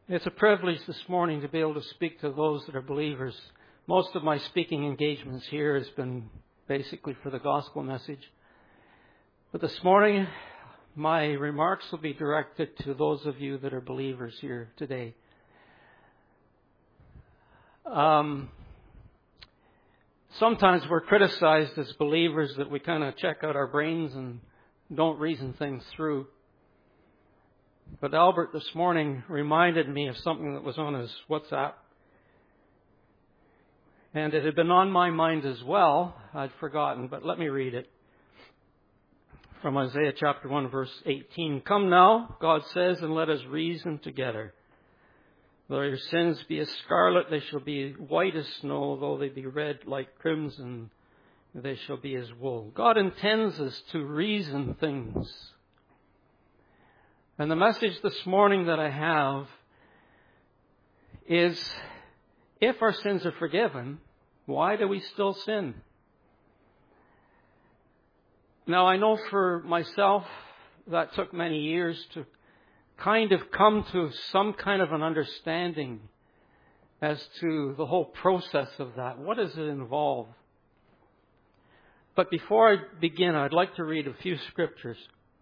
It's a privilege this morning to be able to speak to those that are believers. Most of my speaking engagements here has been basically for the gospel message. But this morning, my remarks will be directed to those of you that are believers here today. Sometimes we're criticized as believers that we kind of check out our brains and don't reason things through. But Albert this morning reminded me of something that was on his WhatsApp. And it had been on my mind as well. I'd forgotten, but let me read it. From Isaiah chapter 1, verse 18. Come now, God says, and let us reason together. Though your sins be as scarlet, they shall be white as snow. Though they be red like crimson, they shall be as wool. God intends us to reason things. And the message this morning that I have is, if our sins are forgiven, why do we still sin? Now, I know for myself that took many years to kind of come to some kind of an understanding as to the whole process of that. What does it involve? But before I begin, I'd like to read a few scriptures,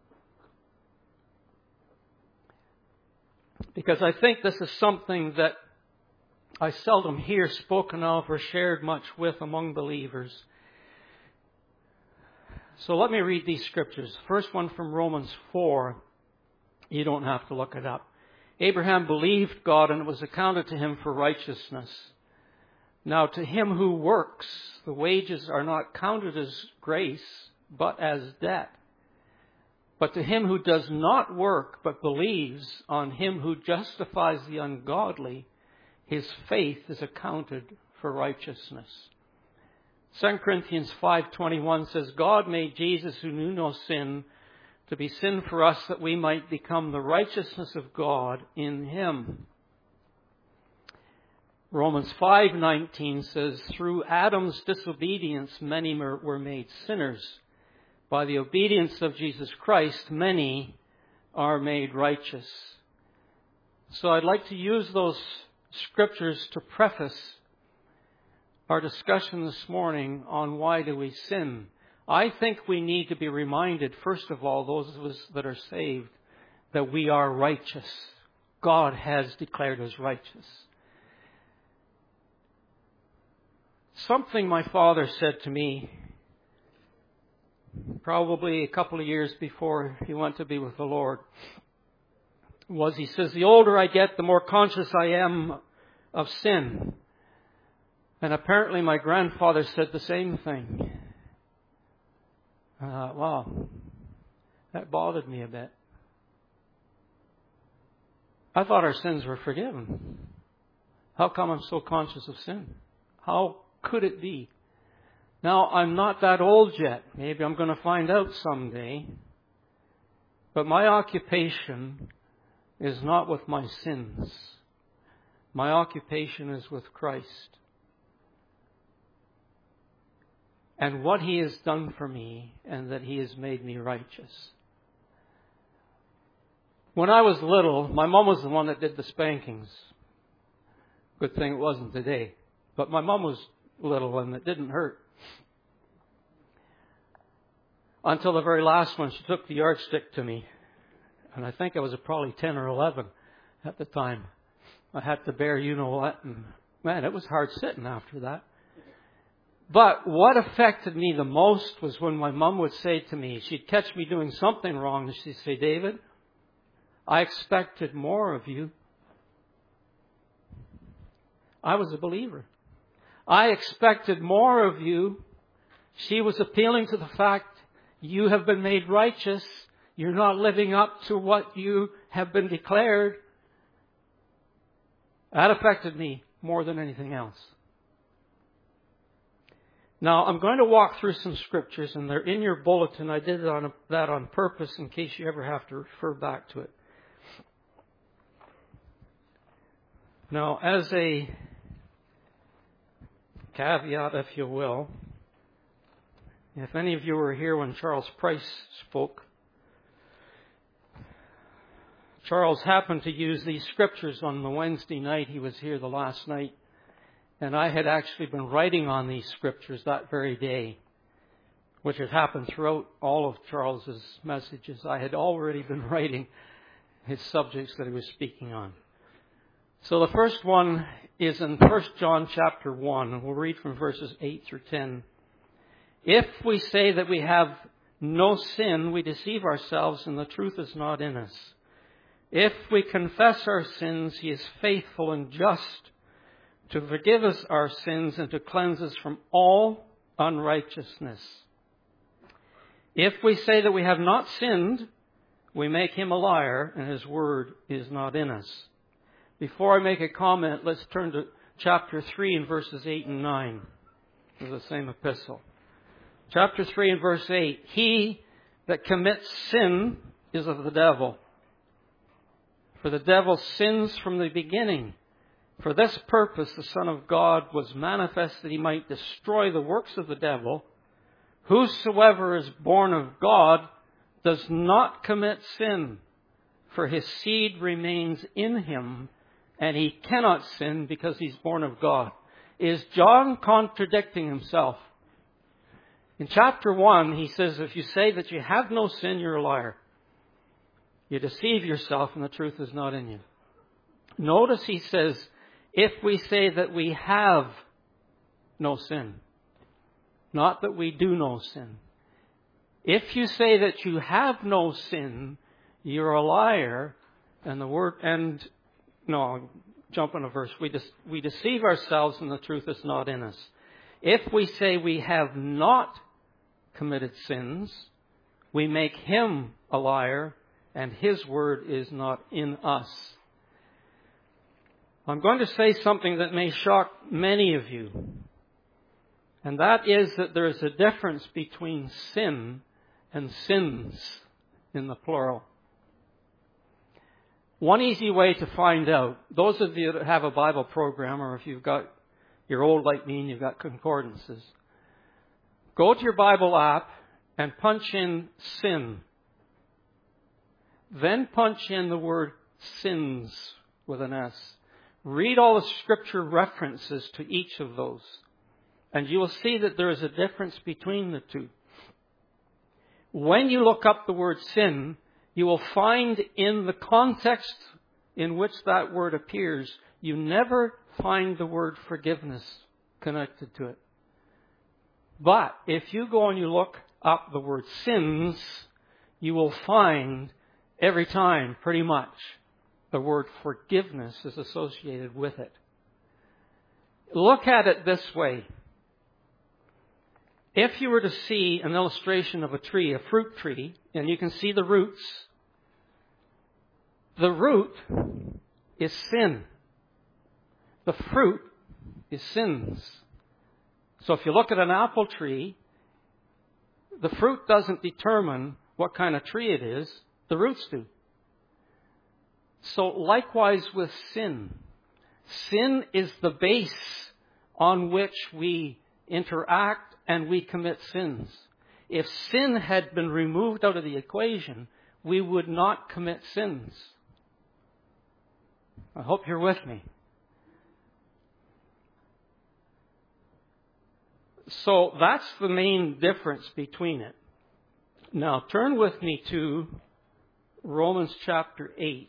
because I think this is something that I seldom hear spoken of or shared much with among believers. So let me read these scriptures. First one from Romans 4. You don't have to look it up. Abraham believed God, and it was accounted to him for righteousness. Now to him who works, the wages are not counted as grace, but as debt. But to him who does not work, but believes on him who justifies the ungodly, his faith is accounted for righteousness. 2 Corinthians 5:21 says, God made Jesus, who knew no sin, to be sin for us, that we might become the righteousness of God in him. Romans 5:19 says, through Adam's disobedience, many were made sinners. By the obedience of Jesus Christ, many are made righteous. So I'd like to use those scriptures to preface our discussion this morning on why do we sin. I think we need to be reminded, first of all, those of us that are saved, that we are righteous. God has declared us righteous. Something my father said to me probably a couple of years before he went to be with the Lord was, he says, the older I get, the more conscious I am of sin. And apparently my grandfather said the same thing. Wow, that bothered me a bit. I thought our sins were forgiven. How come I'm so conscious of sin? How could it be? Now, I'm not that old yet. Maybe I'm going to find out someday. But my occupation is not with my sins. My occupation is with Christ. And what he has done for me, and that he has made me righteous. When I was little, my mom was the one that did the spankings. Good thing it wasn't today. But my mom was little and it didn't hurt. Until the very last one, she took the yardstick to me. And I think I was probably 10 or 11 at the time. I had to bear you know what. And man, it was hard sitting after that. But what affected me the most was when my mom would say to me, she'd catch me doing something wrong, and she'd say, David, I expected more of you. I was a believer. I expected more of you. She was appealing to the fact you have been made righteous. You're not living up to what you have been declared. That affected me more than anything else. Now, I'm going to walk through some scriptures, and they're in your bulletin. I did that on purpose in case you ever have to refer back to it. Now, as a caveat, if you will, if any of you were here when Charles Price spoke, Charles happened to use these scriptures on the Wednesday night. He was here the last night. And I had actually been writing on these scriptures that very day, which had happened throughout all of Charles's messages. I had already been writing his subjects that he was speaking on. So the first one is in 1 John chapter 1, and we'll read from verses 8 through 10. If we say that we have no sin, we deceive ourselves, and the truth is not in us. If we confess our sins, He is faithful and just to forgive us our sins and to cleanse us from all unrighteousness. If we say that we have not sinned, we make Him a liar, and His word is not in us. Before I make a comment, let's turn to chapter 3 and verses 8 and 9 of the same epistle. Chapter 3 and verse 8. He that commits sin is of the devil. For the devil sins from the beginning. For this purpose the Son of God was manifest that He might destroy the works of the devil. Whosoever is born of God does not commit sin, for his seed remains in him, and he cannot sin because he's born of God. Is John contradicting himself? In chapter 1, he says, if you say that you have no sin, you're a liar. You deceive yourself and the truth is not in you. Notice he says, if we say that we have no sin, not that we do no sin. If you say that you have no sin, you're a liar, and jump in a verse. We deceive ourselves and the truth is not in us. If we say we have not committed sins, we make Him a liar, and His word is not in us. I'm going to say something that may shock many of you. And that is that there is a difference between sin and sins in the plural. One easy way to find out, those of you that have a Bible program, or if you're old like me and you've got concordances, go to your Bible app and punch in sin. Then punch in the word sins with an S. Read all the scripture references to each of those. And you will see that there is a difference between the two. When you look up the word sin, you will find in the context in which that word appears, you never find the word forgiveness connected to it. But if you go and you look up the word sins, you will find every time, pretty much, the word forgiveness is associated with it. Look at it this way. If you were to see an illustration of a tree, a fruit tree, and you can see the roots, the root is sin. The fruit is sins. So if you look at an apple tree, the fruit doesn't determine what kind of tree it is, the roots do. So likewise with sin. Sin is the base on which we interact and we commit sins. If sin had been removed out of the equation, we would not commit sins. I hope you're with me. So that's the main difference between it. Now turn with me to Romans chapter 8.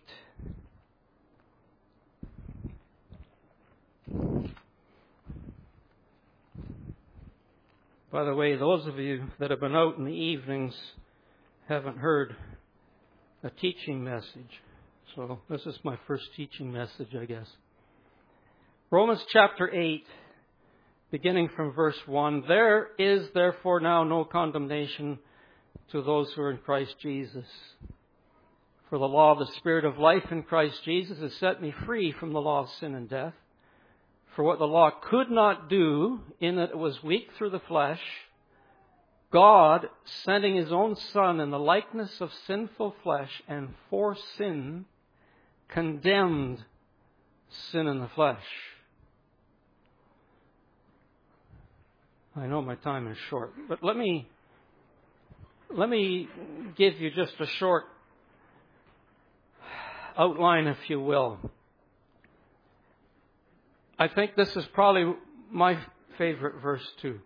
By the way, those of you that have been out in the evenings haven't heard a teaching message. So this is my first teaching message, I guess. Romans chapter 8, beginning from verse 1. There is therefore now no condemnation to those who are in Christ Jesus. For the law of the Spirit of life in Christ Jesus has set me free from the law of sin and death. For what the law could not do, in that it was weak through the flesh, God, sending His own Son in the likeness of sinful flesh and for sin, condemned sin in the flesh. I know my time is short, but let me give you just a short outline, if you will. I think this is probably my favorite verse too.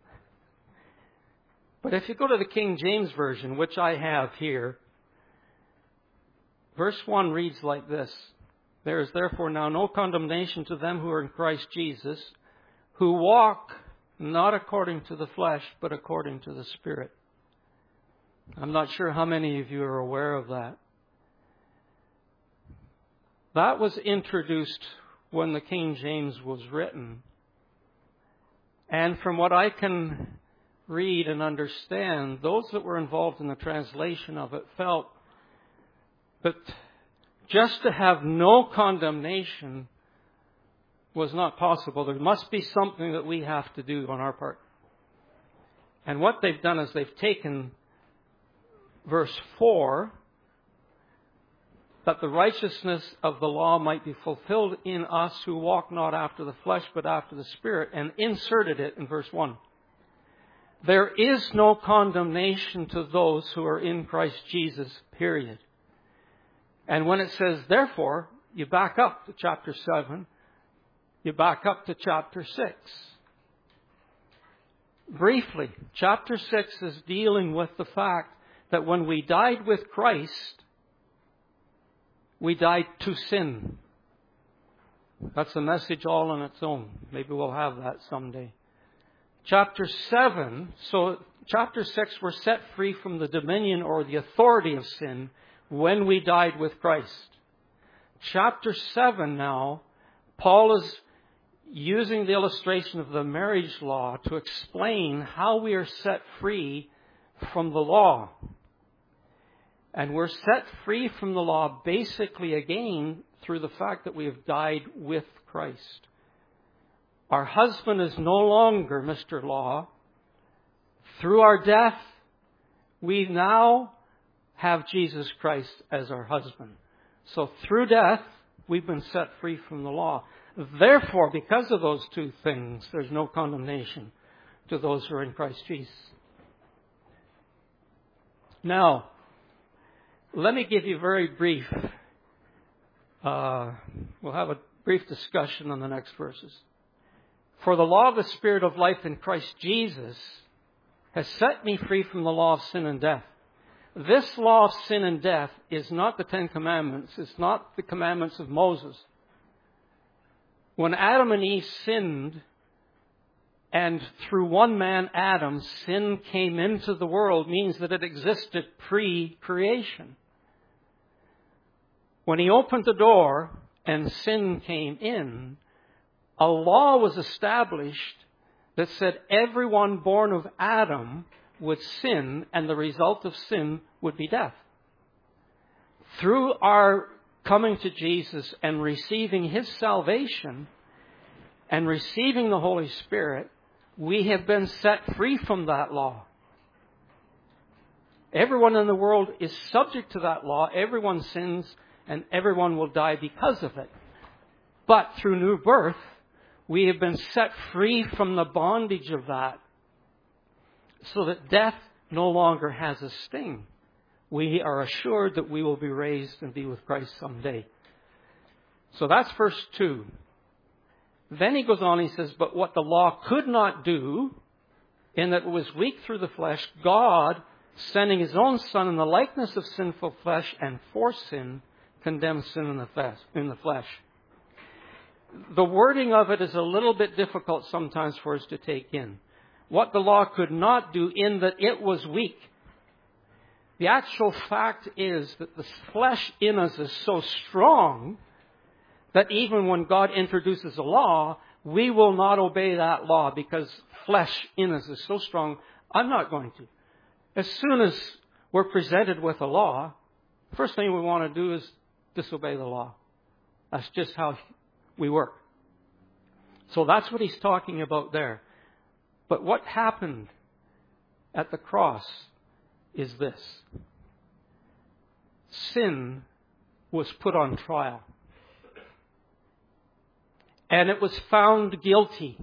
But if you go to the King James Version, which I have here, verse 1 reads like this. There is therefore now no condemnation to them who are in Christ Jesus, who walk not according to the flesh, but according to the Spirit. I'm not sure how many of you are aware of that. That was introduced when the King James was written. And from what I can read and understand, those that were involved in the translation of it felt that just to have no condemnation was not possible. There must be something that we have to do on our part. And what they've done is they've taken verse 4, that the righteousness of the law might be fulfilled in us who walk not after the flesh but after the Spirit, and inserted it in verse 1. There is no condemnation to those who are in Christ Jesus, period. And when it says, therefore, you back up to chapter 7, you back up to chapter 6. Briefly, chapter 6 is dealing with the fact that when we died with Christ, we died to sin. That's a message all on its own. Maybe we'll have that someday. Chapter 7, so chapter 6, we're set free from the dominion or the authority of sin when we died with Christ. Chapter 7 now, Paul is using the illustration of the marriage law to explain how we are set free from the law. And we're set free from the law basically again through the fact that we have died with Christ. Our husband is no longer Mr. Law. Through our death, we now have Jesus Christ as our husband. So through death, we've been set free from the law. Therefore, because of those two things, there's no condemnation to those who are in Christ Jesus. Now, let me give you very brief. We'll have a brief discussion on the next verses. For the law of the Spirit of life in Christ Jesus has set me free from the law of sin and death. This law of sin and death is not the Ten Commandments. It's not the commandments of Moses. When Adam and Eve sinned, and through one man, Adam, sin came into the world, means that it existed pre-creation. When he opened the door and sin came in, a law was established that said everyone born of Adam would sin, and the result of sin would be death. Through our coming to Jesus and receiving His salvation and receiving the Holy Spirit, we have been set free from that law. Everyone in the world is subject to that law. Everyone sins and everyone will die because of it. But through new birth, we have been set free from the bondage of that, so that death no longer has a sting. We are assured that we will be raised and be with Christ someday. So that's verse 2. Then he goes on, he says, but what the law could not do, in that it was weak through the flesh, God, sending His own Son in the likeness of sinful flesh and for sin, condemned sin in the flesh. The wording of it is a little bit difficult sometimes for us to take in. What the law could not do, in that it was weak. The actual fact is that the flesh in us is so strong that even when God introduces a law, we will not obey that law because flesh in us is so strong. I'm not going to. As soon as we're presented with a law, first thing we want to do is disobey the law. That's just how we work. So that's what he's talking about there. But what happened at the cross is this. Sin was put on trial. And it was found guilty.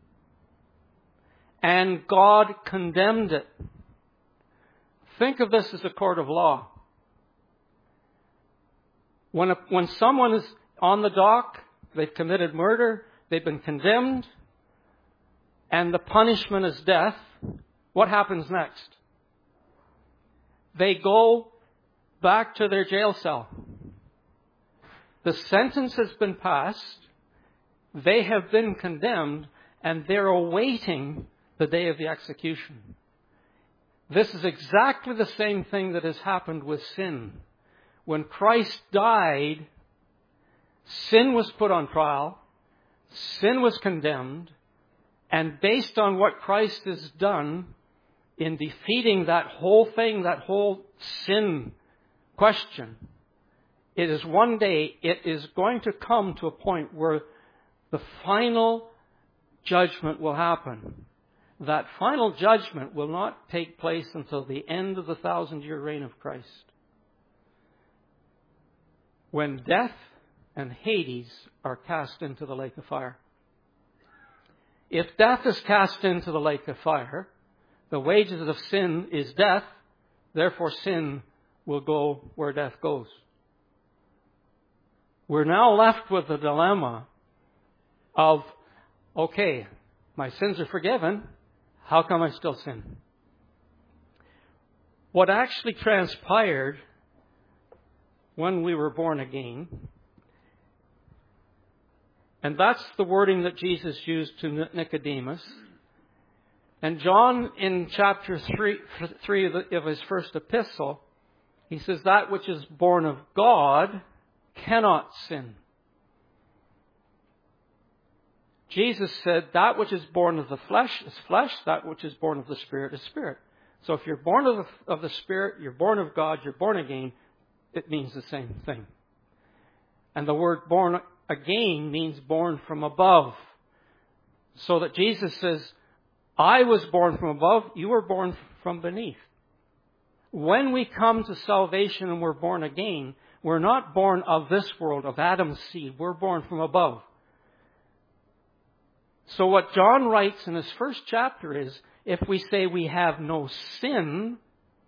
And God condemned it. Think of this as a court of law. When someone is on the dock, they've committed murder, they've been condemned, and the punishment is death, what happens next? They go back to their jail cell. The sentence has been passed, they have been condemned, and they're awaiting the day of the execution. This is exactly the same thing that has happened with sin. When Christ died, sin was put on trial, sin was condemned, and based on what Christ has done in defeating that whole thing, that whole sin question, it is one day, it is going to come to a point where the final judgment will happen. That final judgment will not take place until the end of the 1,000-year reign of Christ, when death and Hades are cast into the lake of fire. If death is cast into the lake of fire, the wages of sin is death, therefore sin will go where death goes. We're now left with the dilemma of, okay, my sins are forgiven, how come I still sin? What actually transpired when we were born again, and that's the wording that Jesus used to Nicodemus. And John, in chapter 3 of his first epistle, he says, that which is born of God cannot sin. Jesus said, that which is born of the flesh is flesh, that which is born of the Spirit is spirit. So if you're born of the Spirit, you're born of God, you're born again, it means the same thing. And the word born again means born from above. So that Jesus says, I was born from above, you were born from beneath. When we come to salvation and we're born again, we're not born of this world, of Adam's seed. We're born from above. So what John writes in his first chapter is, if we say we have no sin,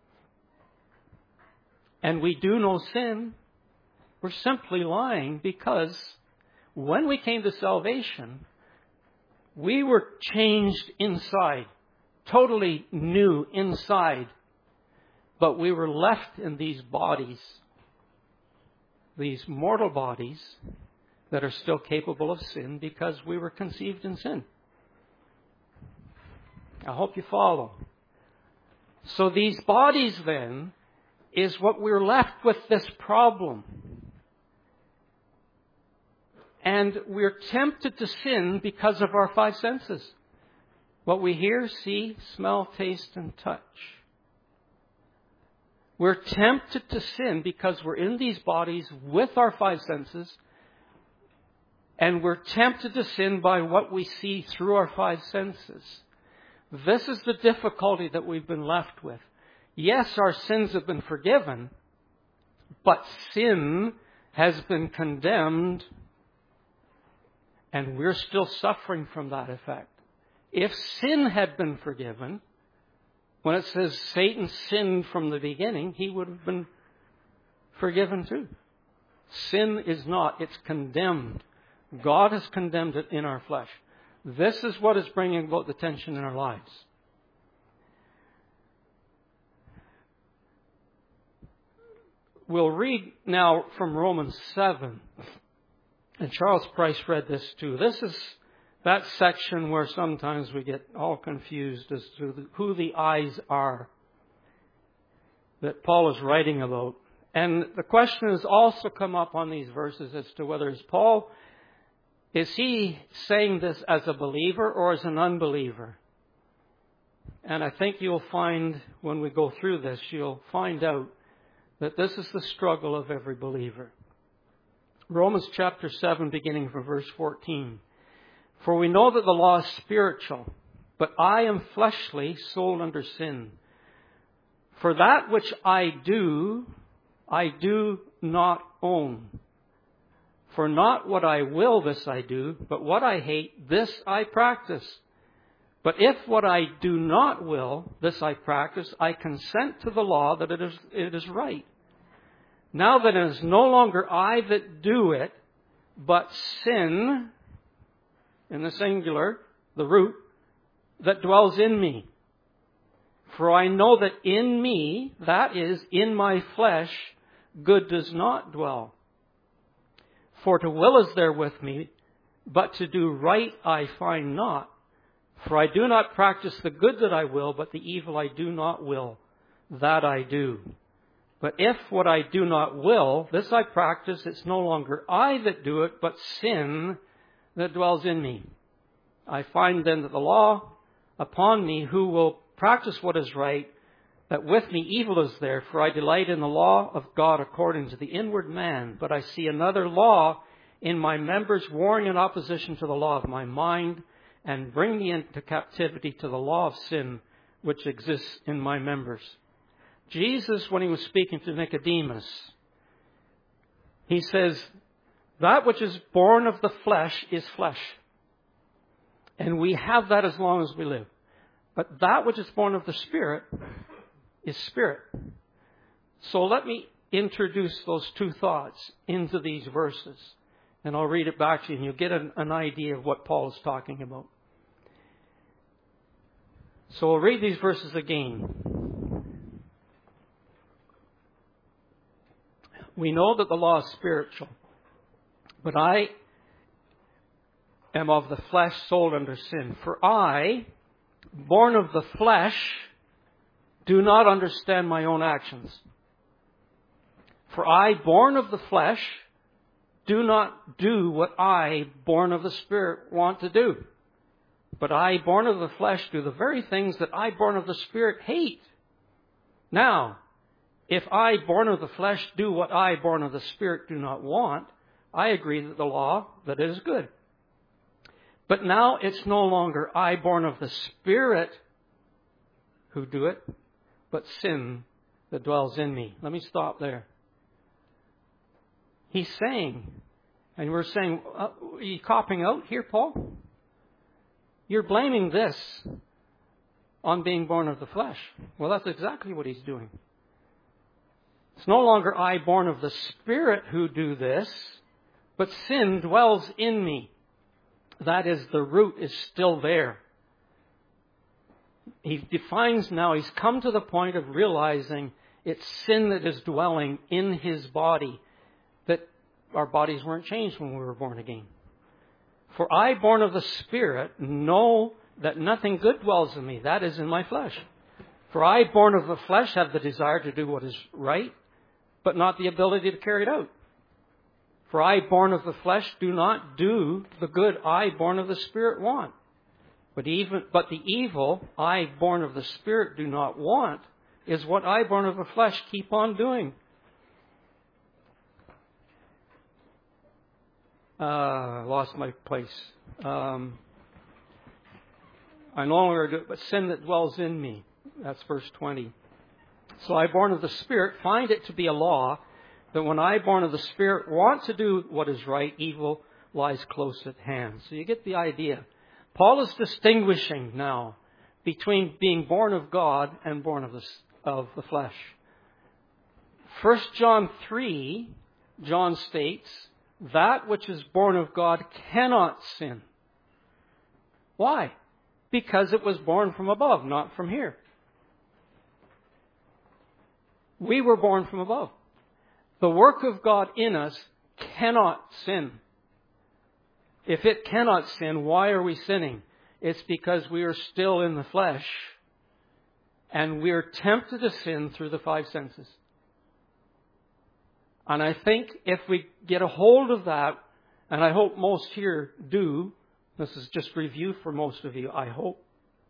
and we do no sin, we're simply lying, because when we came to salvation, we were changed inside, totally new inside, but we were left in these bodies, these mortal bodies, that are still capable of sin because we were conceived in sin. I hope you follow. So these bodies then is what we're left with, this problem. And we're tempted to sin because of our five senses. What we hear, see, smell, taste, and touch. We're tempted to sin because we're in these bodies with our five senses, and we're tempted to sin by what we see through our five senses. This is the difficulty that we've been left with. Yes, our sins have been forgiven, but sin has been condemned, and we're still suffering from that effect. If sin had been forgiven, when it says Satan sinned from the beginning, he would have been forgiven too. Sin is not, it's condemned. God has condemned it in our flesh. This is what is bringing about the tension in our lives. We'll read now from Romans 7. And Charles Price read this too. This is that section where sometimes we get all confused as to who the eyes are that Paul is writing about. And the question has also come up on these verses as to whether is he saying this as a believer or as an unbeliever? And I think you'll find when we go through this, you'll find out that this is the struggle of every believer. Romans chapter 7, beginning from verse 14. For we know that the law is spiritual, but I am fleshly, sold under sin. For that which I do not own. For not what I will, this I do, but what I hate, this I practice. But if what I do not will, this I practice, I consent to the law that it is right. Now that it is no longer I that do it, but sin, in the singular, the root, that dwells in me. For I know that in me, that is, in my flesh, good does not dwell. For to will is there with me, but to do right I find not. For I do not practice the good that I will, but the evil I do not will, that I do. But if what I do not will, this I practice, it's no longer I that do it, but sin that dwells in me. I find then that the law upon me, who will practice what is right, that with me evil is there, for I delight in the law of God according to the inward man. But I see another law in my members warring in opposition to the law of my mind, and bring me into captivity to the law of sin which exists in my members. Jesus, when he was speaking to Nicodemus, he says, that which is born of the flesh is flesh. And we have that as long as we live. But that which is born of the Spirit is spirit. So let me introduce those two thoughts into these verses. And I'll read it back to you and you'll get an idea of what Paul is talking about. So I'll read these verses again. We know that the law is spiritual, but I am of the flesh, sold under sin. For I, born of the flesh, do not understand my own actions. For I, born of the flesh, do not do what I, born of the Spirit, want to do. But I, born of the flesh, do the very things that I, born of the Spirit, hate. Now, if I, born of the flesh, do what I, born of the Spirit, do not want, I agree that the law, that it is good. But now it's no longer I, born of the Spirit, who do it, but sin that dwells in me. Let me stop there. He's saying, and we're saying, are you copping out here, Paul? You're blaming this on being born of the flesh. Well, that's exactly what he's doing. It's no longer I, born of the Spirit, who do this, but sin dwells in me. That is, the root is still there. He defines now, he's come to the point of realizing it's sin that is dwelling in his body, that our bodies weren't changed when we were born again. For I, born of the Spirit, know that nothing good dwells in me, that is, in my flesh. For I, born of the flesh, have the desire to do what is right, but not the ability to carry it out. For I, born of the flesh, do not do the good I, born of the Spirit, want. But the evil I, born of the Spirit, do not want, is what I, born of the flesh, keep on doing. I lost my place. I no longer do it, but sin that dwells in me. That's verse 20. So I, born of the Spirit, find it to be a law that when I, born of the Spirit, want to do what is right, evil lies close at hand. So you get the idea. Paul is distinguishing now between being born of God and born of the flesh. 1 John 3, John states, that which is born of God cannot sin. Why? Because it was born from above, not from here. We were born from above. The work of God in us cannot sin. If it cannot sin, why are we sinning? It's because we are still in the flesh and we are tempted to sin through the five senses. And I think if we get a hold of that, and I hope most here do, this is just review for most of you, I hope,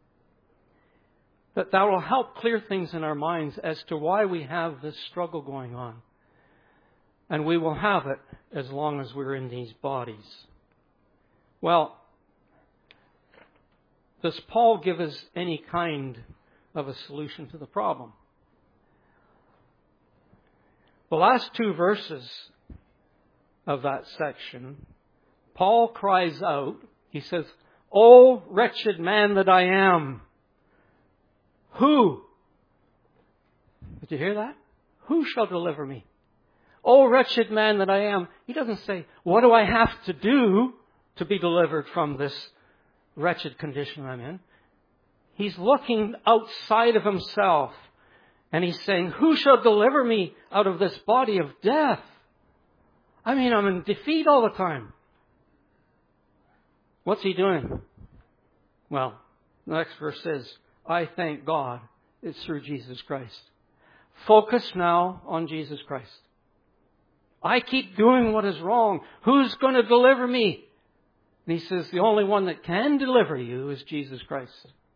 that will help clear things in our minds as to why we have this struggle going on. And we will have it as long as we're in these bodies. Well, does Paul give us any kind of a solution to the problem? The last two verses of that section, Paul cries out, he says, "O wretched man that I am, who?" Did you hear that? Who shall deliver me? Oh, wretched man that I am. He doesn't say, what do I have to do to be delivered from this wretched condition I'm in? He's looking outside of himself. And he's saying, who shall deliver me out of this body of death? I mean, I'm in defeat all the time. What's he doing? Well, the next verse says, I thank God it's through Jesus Christ. Focus now on Jesus Christ. I keep doing what is wrong. Who's going to deliver me? And he says, the only one that can deliver you is Jesus Christ.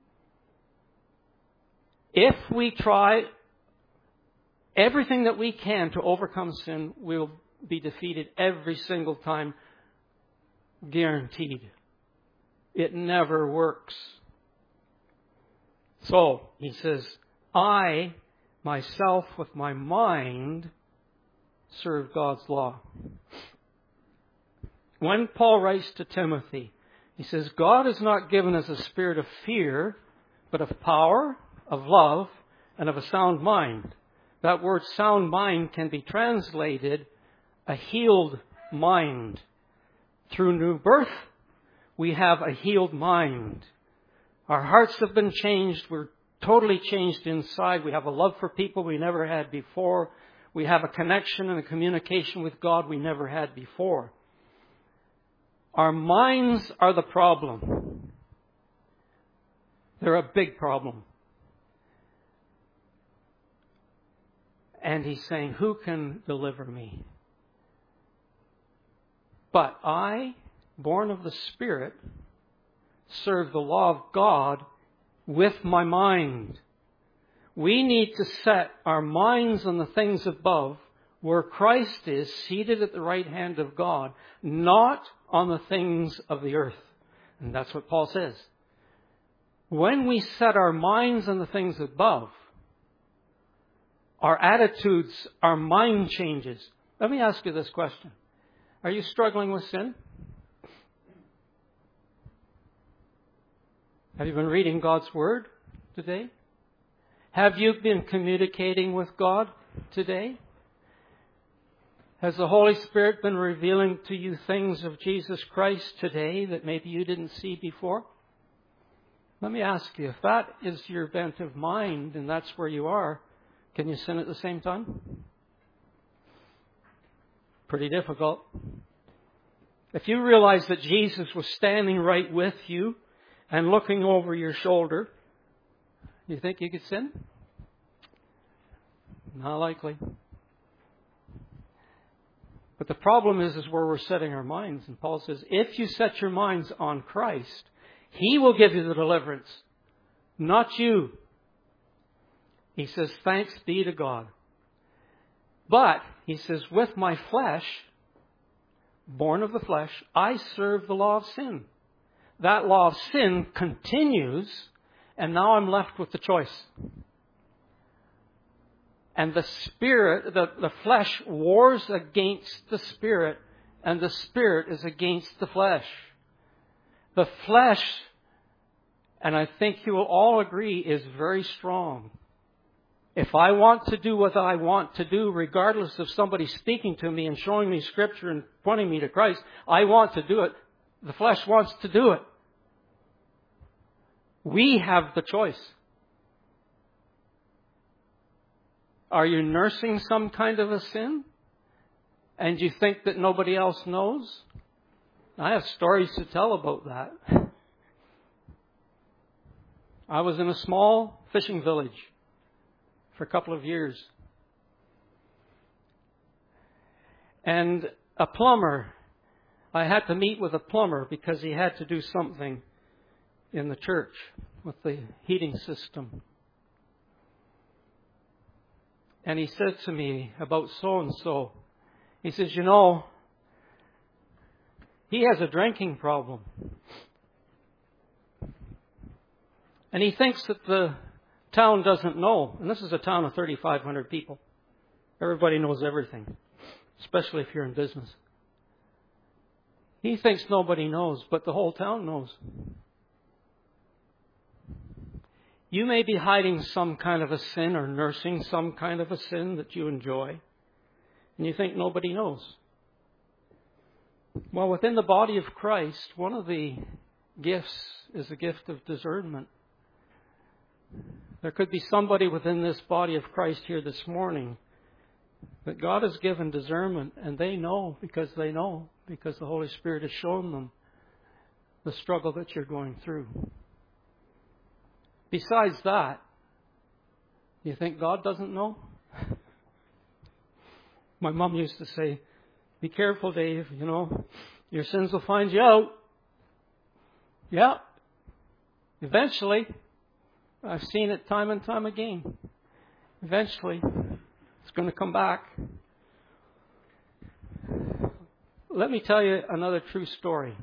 If we try everything that we can to overcome sin, we'll be defeated every single time. Guaranteed. It never works. So, he says, I, myself, with my mind, serve God's law. When Paul writes to Timothy, he says, God has not given us a spirit of fear, but of power, of love, and of a sound mind. That word sound mind can be translated a healed mind. Through new birth, we have a healed mind. Our hearts have been changed. We're totally changed inside. We have a love for people we never had before. We have a connection and a communication with God we never had before. Our minds are the problem. They're a big problem. And he's saying, who can deliver me? But I, born of the Spirit, serve the law of God with my mind. We need to set our minds on the things above, where Christ is seated at the right hand of God, not on the things of the earth. And that's what Paul says. When we set our minds on the things above, our attitudes, our mind changes. Let me ask you this question. Are you struggling with sin? Have you been reading God's Word today? Have you been communicating with God today? Has the Holy Spirit been revealing to you things of Jesus Christ today that maybe you didn't see before? Let me ask you, if that is your bent of mind and that's where you are, can you sin at the same time? Pretty difficult. If you realize that Jesus was standing right with you and looking over your shoulder, you think you could sin? Not likely. But the problem is where we're setting our minds. And Paul says, if you set your minds on Christ, He will give you the deliverance, not you. He says, thanks be to God. But, he says, with my flesh, born of the flesh, I serve the law of sin. That law of sin continues, and now I'm left with the choice. And the spirit, the flesh wars against the spirit, and the spirit is against the flesh. The flesh, and I think you will all agree, is very strong. If I want to do what I want to do, regardless of somebody speaking to me and showing me Scripture and pointing me to Christ, I want to do it. The flesh wants to do it. We have the choice. Are you nursing some kind of a sin? And you think that nobody else knows? I have stories to tell about that. I was in a small fishing village for a couple of years. And a plumber, I had to meet with a plumber because he had to do something in the church with the heating system. And he said to me about so-and-so, he says, you know, he has a drinking problem. And he thinks that the town doesn't know. And this is a town of 3,500 people. Everybody knows everything, especially if you're in business. He thinks nobody knows, but the whole town knows. You may be hiding some kind of a sin or nursing some kind of a sin that you enjoy. And you think nobody knows. Well, within the body of Christ, one of the gifts is the gift of discernment. There could be somebody within this body of Christ here this morning that God has given discernment, and they know because the Holy Spirit has shown them the struggle that you're going through. Besides that, you think God doesn't know? My mom used to say, be careful, Dave, your sins will find you out. Yeah. Eventually. I've seen it time and time again. Eventually, it's going to come back. Let me tell you another true story.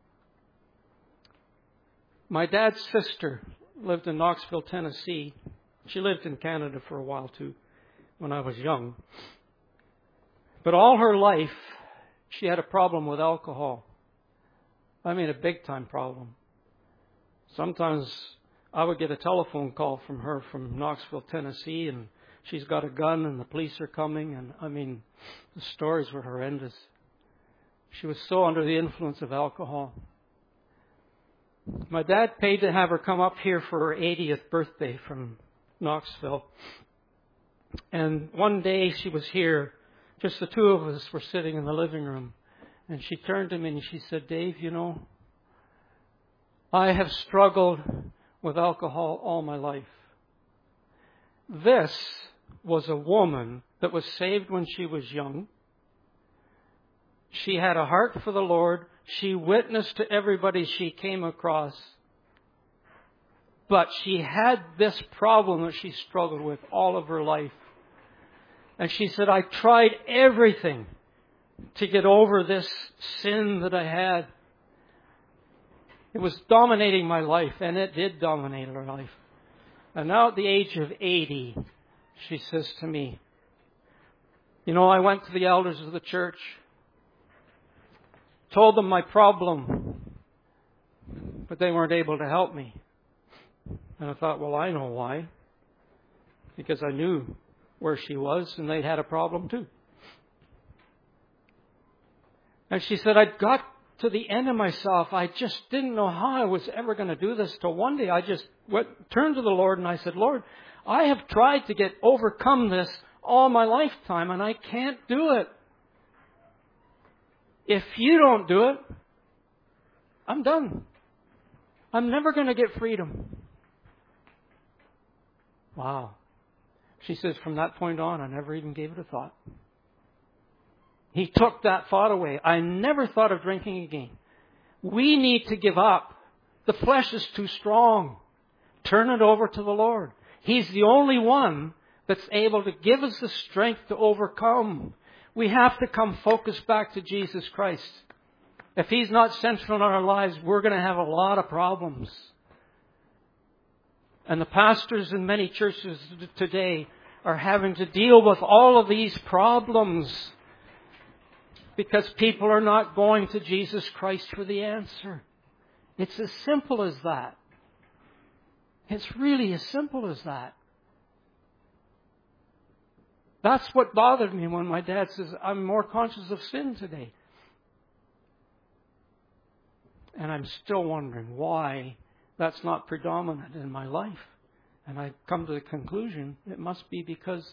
My dad's sister lived in Knoxville, Tennessee. She lived in Canada for a while too, when I was young. But all her life, she had a problem with alcohol. I mean, a big time problem. Sometimes I would get a telephone call from her from Knoxville, Tennessee, and she's got a gun and the police are coming. And I mean, the stories were horrendous. She was so under the influence of alcohol. My dad paid to have her come up here for her 80th birthday from Knoxville. And one day she was here, just the two of us were sitting in the living room. And she turned to me and she said, Dave, I have struggled with alcohol all my life. This was a woman that was saved when she was young. She had a heart for the Lord. She witnessed to everybody she came across. But she had this problem that she struggled with all of her life. And she said, I tried everything to get over this sin that I had. It was dominating my life, and it did dominate her life. And now at the age of 80, she says to me, I went to the elders of the church, told them my problem, but they weren't able to help me. And I thought, well, I know why. Because I knew where she was, and they had a problem too. And she said, I got to the end of myself. I just didn't know how I was ever going to do this. Till one day I just turned to the Lord and I said, Lord, I have tried to overcome this all my lifetime, and I can't do it. If you don't do it, I'm done. I'm never going to get freedom. Wow. She says, from that point on, I never even gave it a thought. He took that thought away. I never thought of drinking again. We need to give up. The flesh is too strong. Turn it over to the Lord. He's the only one that's able to give us the strength to overcome. We have to come focused back to Jesus Christ. If He's not central in our lives, we're going to have a lot of problems. And the pastors in many churches today are having to deal with all of these problems because people are not going to Jesus Christ for the answer. It's as simple as that. It's really as simple as that. That's what bothered me when my dad says, I'm more conscious of sin today. And I'm still wondering why that's not predominant in my life. And I come to the conclusion it must be because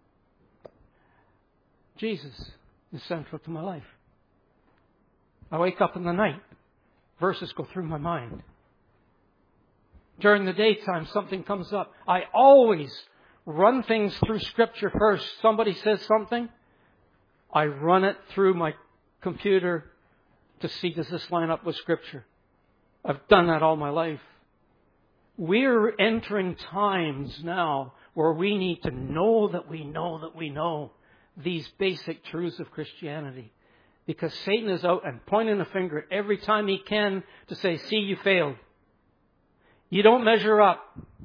Jesus is central to my life. I wake up in the night. Verses go through my mind. During the daytime, something comes up. I always run things through Scripture first. Somebody says something, I run it through my computer to see, does this line up with Scripture? I've done that all my life. We're entering times now where we need to know that we know these basic truths of Christianity. Because Satan is out and pointing a finger every time he can to say, see, you failed. You don't measure up.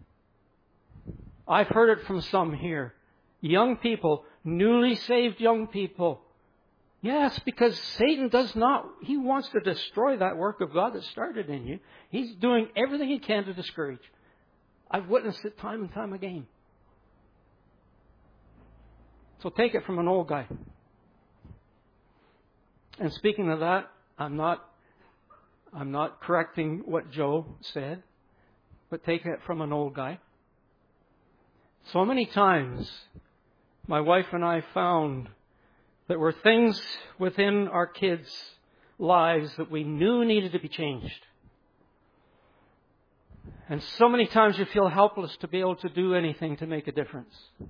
I've heard it from some here. Young people, newly saved young people. Yes, because Satan he wants to destroy that work of God that started in you. He's doing everything he can to discourage. I've witnessed it time and time again. So take it from an old guy. And speaking of that, I'm not correcting what Joe said, but take it from an old guy. So many times, my wife and I found that were things within our kids' lives that we knew needed to be changed. And so many times you feel helpless to be able to do anything to make a difference.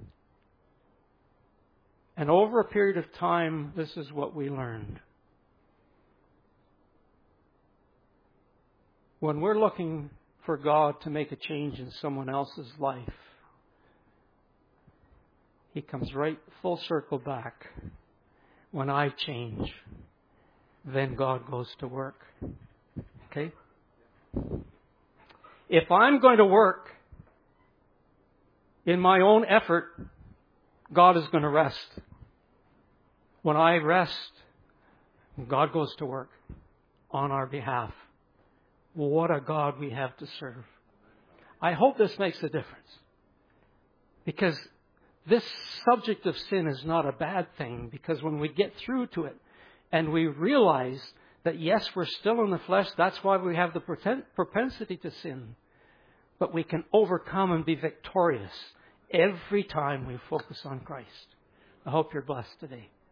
And over a period of time, this is what we learned. When we're looking for God to make a change in someone else's life, He comes right full circle back. When I change, then God goes to work. Okay? If I'm going to work in my own effort, God is going to rest. When I rest, God goes to work on our behalf. What a God we have to serve. I hope this makes a difference. Because this subject of sin is not a bad thing, because when we get through to it and we realize that yes, we're still in the flesh, that's why we have the propensity to sin. But we can overcome and be victorious every time we focus on Christ. I hope you're blessed today.